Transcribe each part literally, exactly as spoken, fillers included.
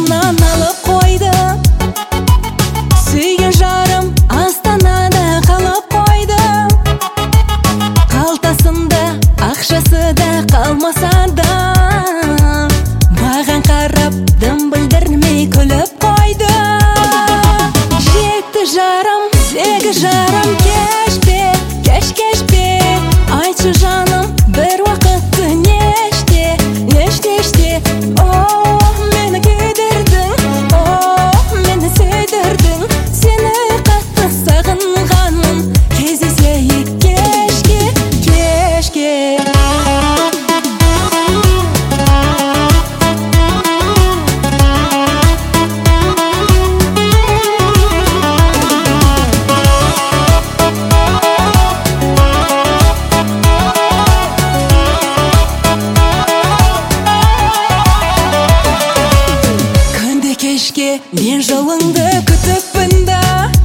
қолымнан алып қойды. Сүйген жарым Астанада қалып қойды. Қалтасында ақшасы да қалмаса да, маған қарап дым білдірмей күліп қойды. Жеті жарым, сегіз жарым, кеш пе, кеш кеш пе, айтшы жаным, бір уақытты неште, неште іште. О, мені күйдірдің, о, мені сүйдірдің, сені қатты сағынғанмын, кездесейік кешке, кешке. Кешке мен жолыңды күтіппін да,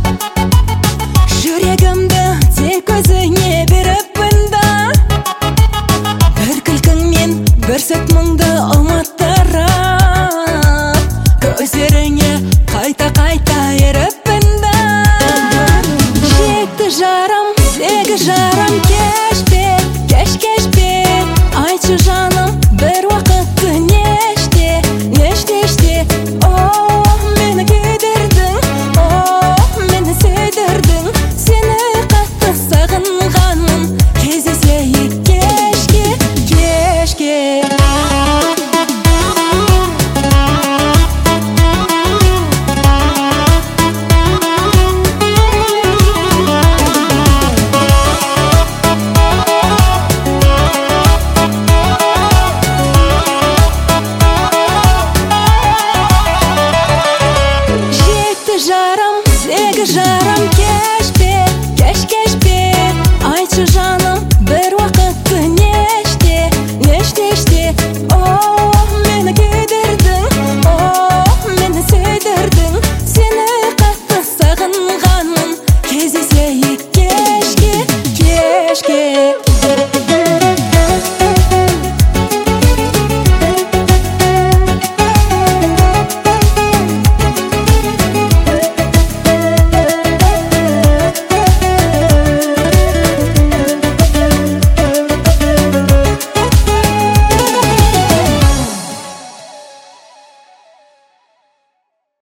жүрегімді тек өзіңе беріппін да. Бір күлкіңмен бір сәт мұңды ұмыттырып, көздеріңе қайта-қайта еріппін да. Жеті жарым, сегіз жарым, кеш